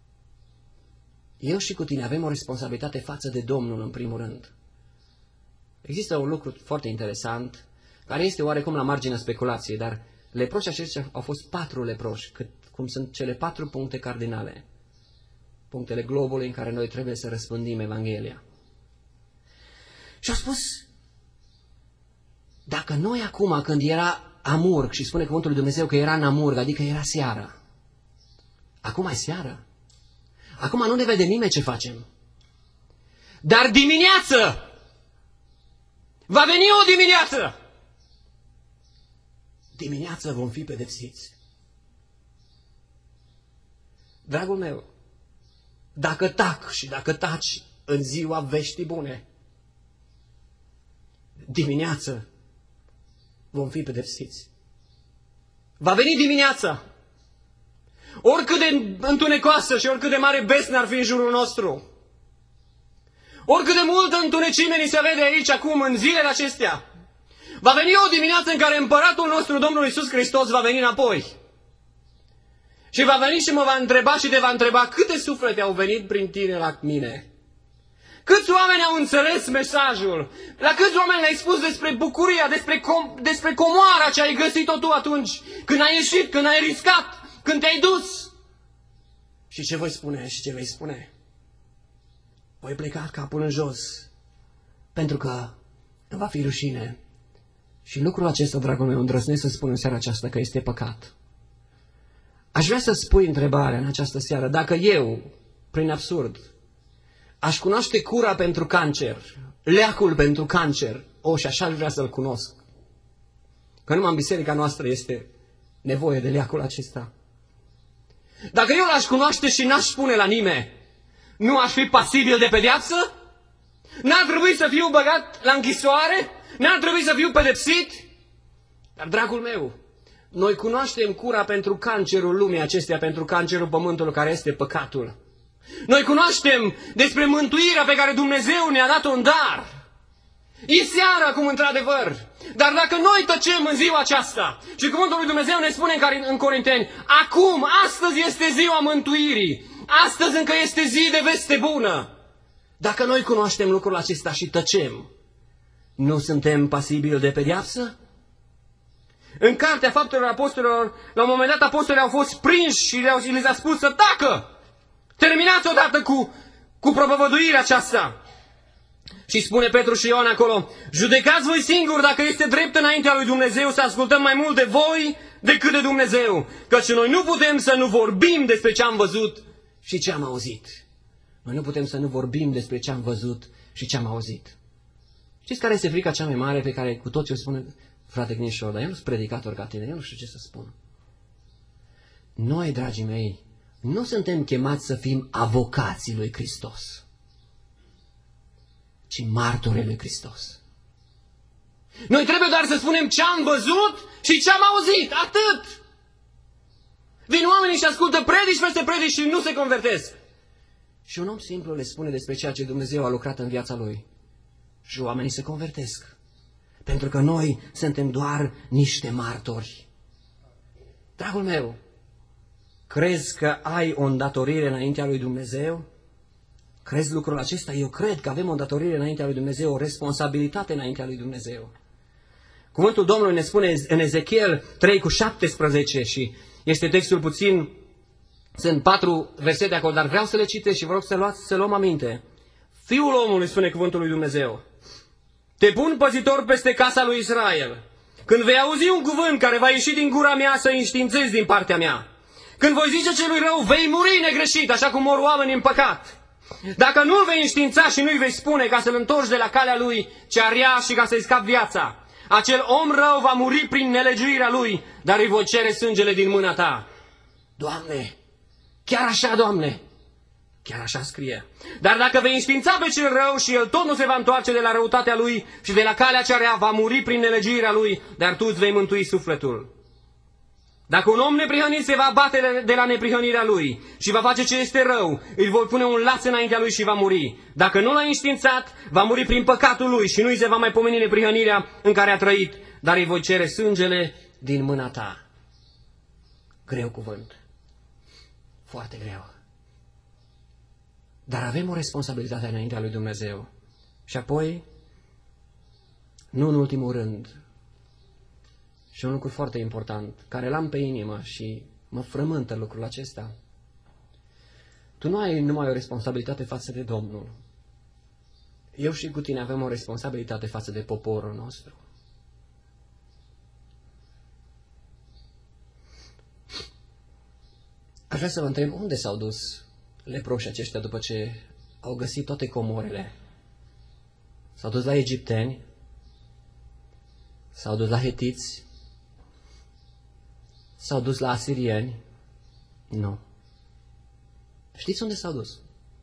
Eu și cu tine avem o responsabilitate față de Domnul în primul rând. Există un lucru foarte interesant care este oarecum la marginea speculației, dar leproșii aceștia au fost 4 leproși, cum sunt cele 4 puncte cardinale, punctele globului în care noi trebuie să răspândim Evanghelia. Și au spus, dacă noi acum, când era amurg, și spune cuvântul lui Dumnezeu că era în amurg, adică era seara, acum e seară, acum nu ne vede nimeni ce facem, dar dimineață, va veni o dimineață, dimineață vom fi pedepsiți. Dragul meu, dacă tac și dacă taci în ziua veștii bune, dimineață vom fi pedepsiți. Va veni dimineața. Oricât de întunecoasă și oricât de mare besnă ar fi în jurul nostru, oricât de multă întunecime ni se vede aici acum, în zilele acestea, va veni o dimineață în care împăratul nostru, Domnul Iisus Hristos, va veni înapoi. Și va veni și mă va întreba și te va întreba câte suflete au venit prin tine la mine. Câți oameni au înțeles mesajul? La câți oameni le-ai spus despre bucuria, despre comoara ce ai găsit-o tu atunci, când ai ieșit, când ai riscat, când te-ai dus? Și ce voi spune și ce vei spune? Voi pleca capul în jos, pentru că îmi va fi rușine. Și lucrul acesta, dragul meu, îndrăznesc să spun în seara aceasta că este păcat. Aș vrea să spui întrebarea în această seară, dacă eu, prin absurd, aș cunoaște cura pentru cancer, leacul pentru cancer, și așa aș vrea să-l cunosc. Că numai în biserica noastră este nevoie de leacul acesta. Dacă eu l-aș cunoaște și n-aș spune la nimeni, nu aș fi pasibil de pedeapsă? N-ar trebui să fiu băgat la închisoare? N-ar trebui să fiu pedepsit? Dar, dragul meu, noi cunoaștem cura pentru cancerul lumii acesteia, pentru cancerul pământului care este păcatul. Noi cunoaștem despre mântuirea pe care Dumnezeu ne-a dat-o în dar. E seara acum, într-adevăr. Dar dacă noi tăcem în ziua aceasta, și cuvântul lui Dumnezeu ne spune în Corinteni, acum, astăzi este ziua mântuirii, astăzi încă este zi de veste bună. Dacă noi cunoaștem lucrul acesta și tăcem, nu suntem pasibili de pedeapsă? În Cartea Faptelor Apostolilor, la un moment dat apostolii au fost prinși și li s-a spus să tacă. Terminați odată cu propovăduirea aceasta. Și spune Petru și Ioan acolo, judecați voi singuri dacă este drept înaintea lui Dumnezeu să ascultăm mai mult de voi decât de Dumnezeu. Căci noi nu putem să nu vorbim despre ce am văzut și ce am auzit. Noi nu putem să nu vorbim despre ce am văzut și ce am auzit. Știți care este frica cea mai mare pe care cu tot ce o spune frate Gnișor, dar eu nu sunt predicator ca tine, eu nu știu ce să spun. Noi, dragii mei, nu suntem chemați să fim avocații lui Hristos, ci martorii lui Hristos. Noi trebuie doar să spunem ce am văzut și ce am auzit, atât. Vin oamenii și ascultă predici peste predici și nu se convertesc. Și un om simplu le spune despre ceea ce Dumnezeu a lucrat în viața lui. Și oamenii se convertesc. Pentru că noi suntem doar niște martori. Dragul meu, crezi că ai o îndatorire înaintea lui Dumnezeu? Crezi lucrul acesta? Eu cred că avem o îndatorire înaintea lui Dumnezeu, o responsabilitate înaintea lui Dumnezeu. Cuvântul Domnului ne spune în Ezechiel 3:17 și este textul puțin, sunt 4 versete acolo, dar vreau să le citesc și vă rog să luăm aminte. Fiul omului, spune cuvântul lui Dumnezeu, te pun păzitor peste casa lui Israel. Când vei auzi un cuvânt care va ieși din gura mea, să înștiințezi din partea mea. Când voi zice celui rău, vei muri negreșit, așa cum mor oamenii în păcat. Dacă nu-l vei înștiința și nu-i vei spune ca să-l întorci de la calea lui cea rea și ca să-i scapi viața, acel om rău va muri prin nelegiuirea lui, dar îi voi cere sângele din mâna ta. Doamne, chiar așa, Doamne, chiar așa scrie. Dar dacă vei înștiința pe cel rău și el tot nu se va întoarce de la răutatea lui și de la calea cea rea, va muri prin nelegiuirea lui, dar tu îți vei mântui sufletul. Dacă un om neprihănit se va bate de la neprihănirea lui și va face ce este rău, îi voi pune un laț înaintea lui și va muri. Dacă nu l-a înștiințat, va muri prin păcatul lui și nu îi se va mai pomeni neprihănirea în care a trăit, dar îi voi cere sângele din mâna ta. Greu cuvânt. Foarte greu. Dar avem o responsabilitate înaintea lui Dumnezeu. Și apoi, nu în ultimul rând, Și un lucru foarte important, care l-am pe inimă și mă frământă lucrul acesta. Tu nu ai numai o responsabilitate față de Domnul. Eu și cu tine avem o responsabilitate față de poporul nostru. Aș vrea să vă întreb, unde s-au dus leproșii aceștia după ce au găsit toate comorele? S-au dus la egipteni? S-au dus la hetiți? S-au dus la asirieni? Nu. Știți unde s-au dus?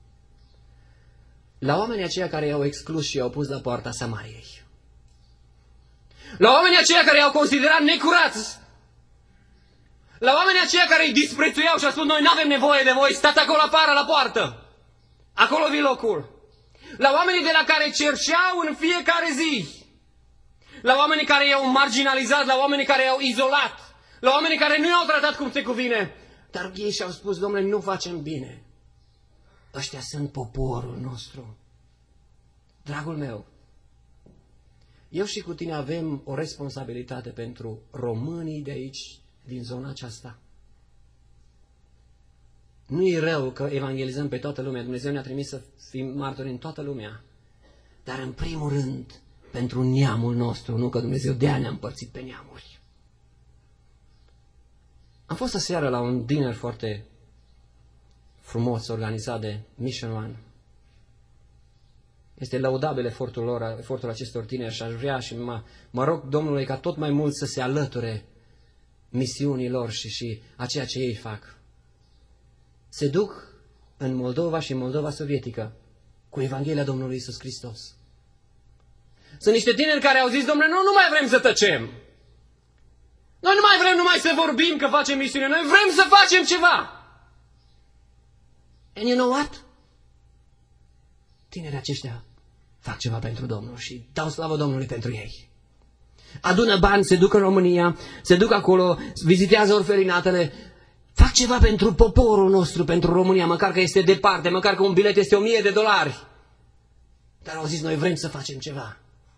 La oamenii aceia care i-au exclus și i-au pus la poarta Samariei. La oamenii aceia care i-au considerat necurați. La oamenii aceia care îi disprețuiau și au spus, noi nu avem nevoie de voi, stați acolo afară la poartă. Acolo vi locul. La oamenii de la care cerșeau în fiecare zi. La oamenii care i-au marginalizat, la oamenii care i-au izolat. La oamenii care nu i-au tratat cum se cuvine. Dar ei și-au spus, domnule, nu facem bine. Ăștia sunt poporul nostru. Dragul meu, eu și cu tine avem o responsabilitate pentru românii de aici, din zona aceasta. Nu e rău că evangelizăm pe toată lumea. Dumnezeu ne-a trimis să fim martori în toată lumea. Dar în primul rând, pentru neamul nostru, nu că Dumnezeu de-aia ne-a împărțit pe neamuri. Am fost aseară la un dinner foarte frumos organizat de Mission One. Este lăudabil efortul acestor tineri și aș vrea și mă rog Domnului ca tot mai mult să se alăture misiunii lor și a ceea ce ei fac. Se duc în Moldova și în Moldova sovietică cu Evanghelia Domnului Iisus Hristos. Sunt niște tineri care au zis, domnule, nu mai vrem să tăcem. Noi nu mai vrem numai să vorbim că facem misiune, noi vrem să facem ceva. And you know what? Tinerii aceștia fac ceva pentru Domnul și dau slavă Domnului pentru ei. Adună bani, se duc în România, se duc acolo, vizitează orfelinatele, fac ceva pentru poporul nostru, pentru România, măcar că este departe, măcar că un bilet este $1000. Dar au zis, noi vrem să facem ceva.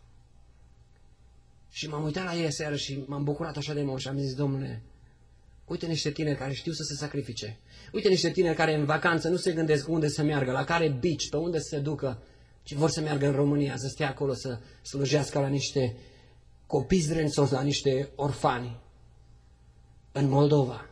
Și m-am uitat la ei seară și m-am bucurat așa de mult și am zis, Domnule, uite niște tineri care știu să se sacrifice. Uite niște tineri care în vacanță nu se gândesc unde să meargă, la care beach, pe unde să se ducă, ci vor să meargă în România, să stea acolo, să slujească la niște copii zdrențoși, la niște orfani în Moldova.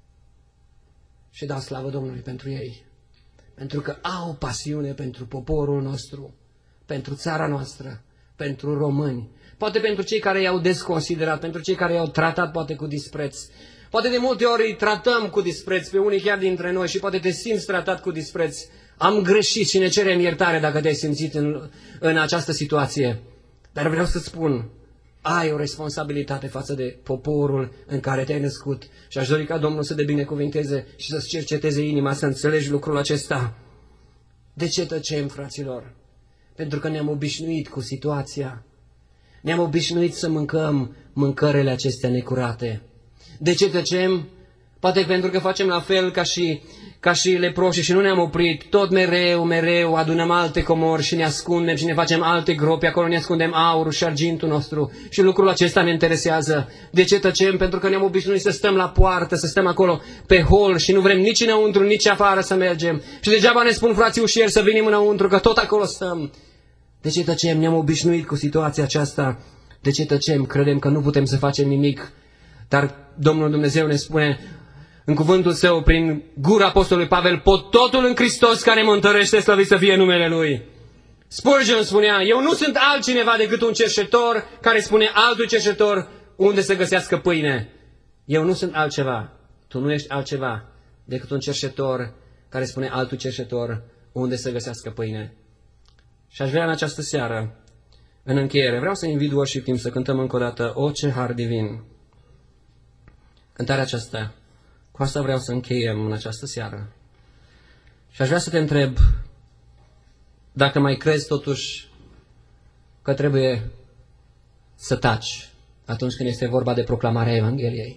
Și dau slavă Domnului pentru ei. Pentru că au pasiune pentru poporul nostru, pentru țara noastră, pentru români. Poate pentru cei care i-au desconsiderat, pentru cei care i-au tratat poate cu dispreț. Poate de multe ori îi tratăm cu dispreț, pe unii chiar dintre noi, și poate te simți tratat cu dispreț. Am greșit și ne cerem iertare dacă te-ai simțit în această situație. Dar vreau să spun, ai o responsabilitate față de poporul în care te-ai născut și aș dori ca Domnul să te binecuvinteze și să-ți cerceteze inima, să înțelegi lucrul acesta. De ce tăcem, fraților? Pentru că ne-am obișnuit cu situația. Ne-am obișnuit să mâncăm mâncările acestea necurate. De ce tăcem? Poate pentru că facem la fel ca și leproșii și nu ne-am oprit. Tot mereu adunăm alte comori și ne ascundem și ne facem alte gropi. Acolo ne ascundem aurul și argintul nostru și lucrul acesta ne interesează. De ce tăcem? Pentru că ne-am obișnuit să stăm la poartă, să stăm acolo pe hol și nu vrem nici înăuntru, nici afară să mergem. Și degeaba ne spun frații ușieri să venim înăuntru, că tot acolo stăm. De ce tăcem? Ne-am obișnuit cu situația aceasta. De ce tăcem? Credem că nu putem să facem nimic. Dar Domnul Dumnezeu ne spune în cuvântul Său, prin gura apostolului Pavel, pot totul în Hristos care mă întărește, slăvit să fie numele Lui. Spurgeon spunea, eu nu sunt altcineva decât un cerșetor care spune altui cerșetor unde să găsească pâine. Eu nu sunt altceva, tu nu ești altceva decât un cerșetor care spune altui cerșetor unde să găsească pâine. Și aș vrea în această seară, în încheiere, vreau să invit worship team să cântăm încă o dată O, ce har divin. Cântarea aceasta, cu asta vreau să încheiem în această seară. Și aș vrea să te întreb dacă mai crezi totuși că trebuie să taci atunci când este vorba de proclamarea Evangheliei.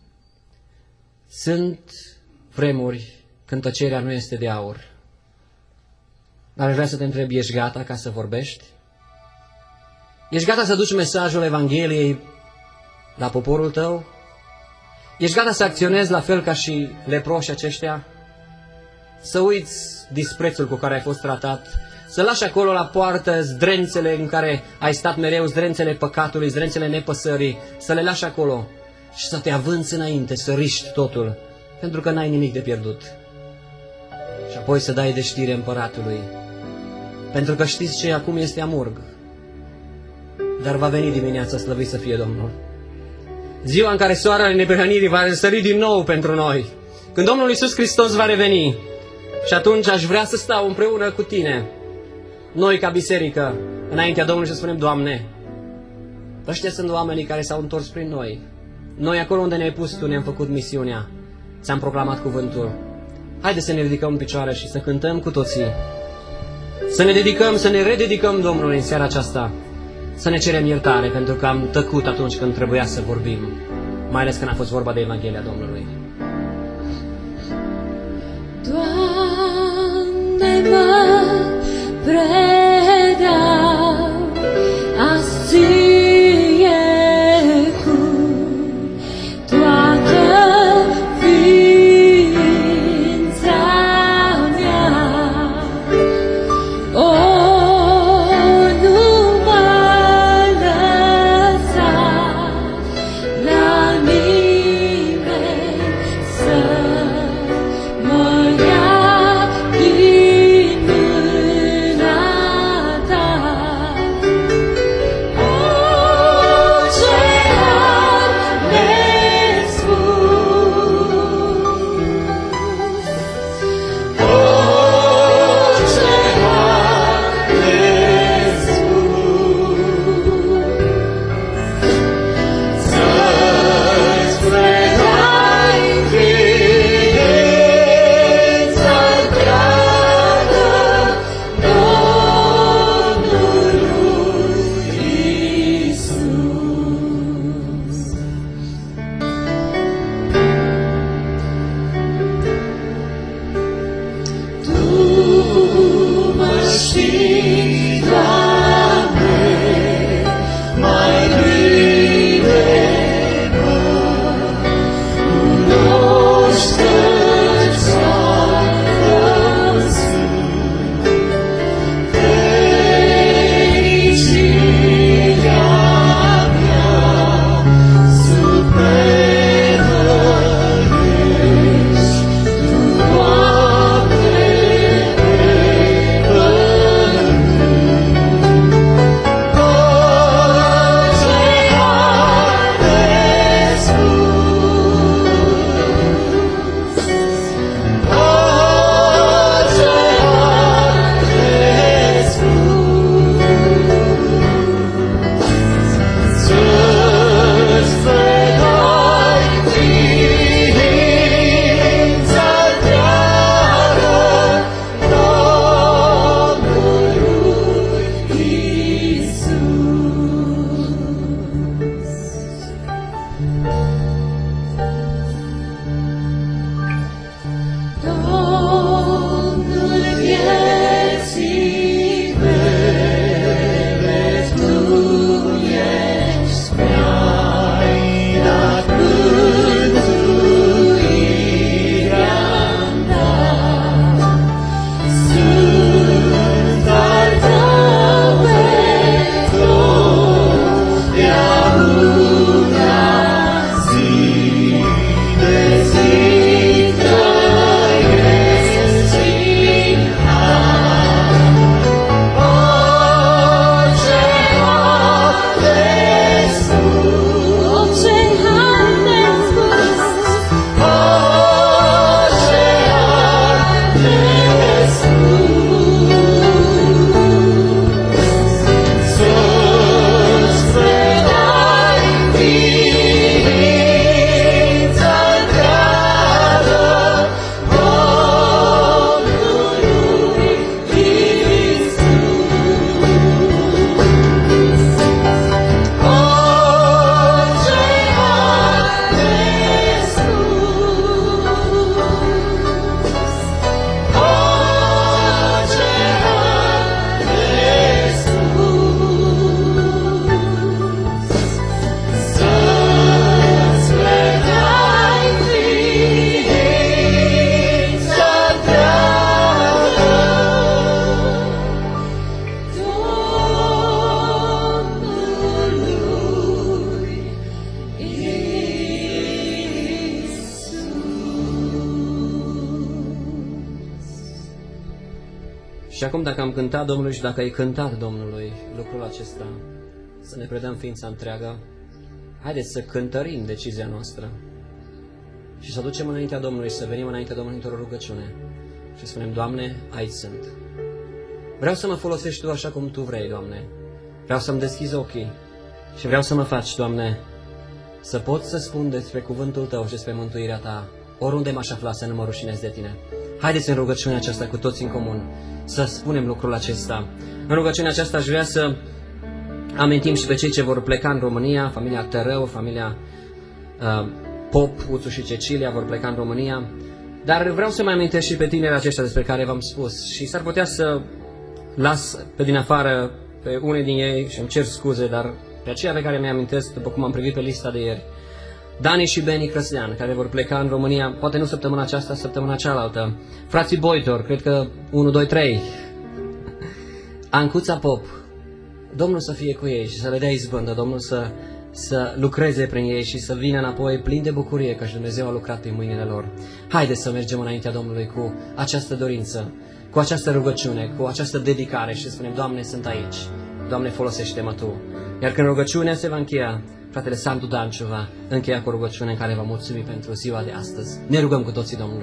Sunt vremuri când tăcerea nu este de aur. Dar aș vrea să te întreb, ești gata ca să vorbești? Ești gata să duci mesajul Evangheliei la poporul tău? Ești gata să acționezi la fel ca și leproșii aceștia? Să uiți disprețul cu care ai fost tratat, să lași acolo la poartă zdrențele în care ai stat mereu, zdrențele păcatului, zdrențele nepăsării, să le lași acolo și să te avânți înainte, să riști totul, pentru că n-ai nimic de pierdut. Și apoi să dai de știre împăratului, pentru că știți ce acum este amurg, dar va veni dimineața, slăvit să fie Domnul. Ziua în care soarele neprihănirii va răsări din nou pentru noi, când Domnul Iisus Hristos va reveni. Și atunci aș vrea să stau împreună cu tine, noi ca biserică, înaintea Domnului și să spunem: Doamne, ăștia sunt oamenii care s-au întors prin noi. Noi acolo unde ne-ai pus Tu ne-am făcut misiunea, ți-am proclamat cuvântul. Haideți să ne ridicăm în picioare și să cântăm cu toții. Să ne dedicăm, să ne rededicăm Domnului în seara aceasta. Să ne cerem iertare pentru că am tăcut atunci când trebuia să vorbim, mai ales când a fost vorba de Evanghelia Domnului. Doamne, mă predau azi Ție cu toată ființa mea. O, nu mă lăsa la nimeni Și acum dacă am cântat Domnului și dacă ai cântat Domnului lucrul acesta, să ne predăm ființa întreagă, haideți să cântărim decizia noastră și să ducem înaintea Domnului, să venim înaintea Domnului într-o rugăciune și spunem, Doamne, aici sunt. Vreau să mă folosești Tu așa cum Tu vrei, Doamne. Vreau să-mi deschizi ochii și vreau să mă faci, Doamne, să pot să spun despre cuvântul Tău și despre mântuirea Ta, oriunde m-aș afla, să nu mă rușinez de Tine. Haideți în rugăciunea aceasta cu toți în comun să spunem lucrul acesta. În rugăciunea aceasta aș vrea să amintim și pe cei ce vor pleca în România, familia Tărău, familia Pop, Uțu și Cecilia vor pleca în România, dar vreau să mai amintesc și pe tinerii aceștia despre care v-am spus și s-ar putea să las pe din afară pe unii din ei și îmi cer scuze, dar pe aceia pe care mi-am amintesc, după cum am privit pe lista de ieri, Dani și Beni Crăslean, care vor pleca în România, poate nu săptămâna aceasta, săptămâna cealaltă. Frații Boitor, cred că 1, 2, 3. Ancuța Pop, Domnul să fie cu ei și să le dea izbândă, Domnul să lucreze prin ei și să vină înapoi plin de bucurie, că și Dumnezeu a lucrat pe mâinile lor. Haideți să mergem înaintea Domnului cu această dorință, cu această rugăciune, cu această dedicare și să spunem, Doamne, sunt aici. Doamne, folosește-mă Tu. Iar când rugăciunea se va încheia, fratele Sandu Danciu va încheia cu rugăciune în care va mulțumi pentru ziua de astăzi. Ne rugăm cu toții Domnului.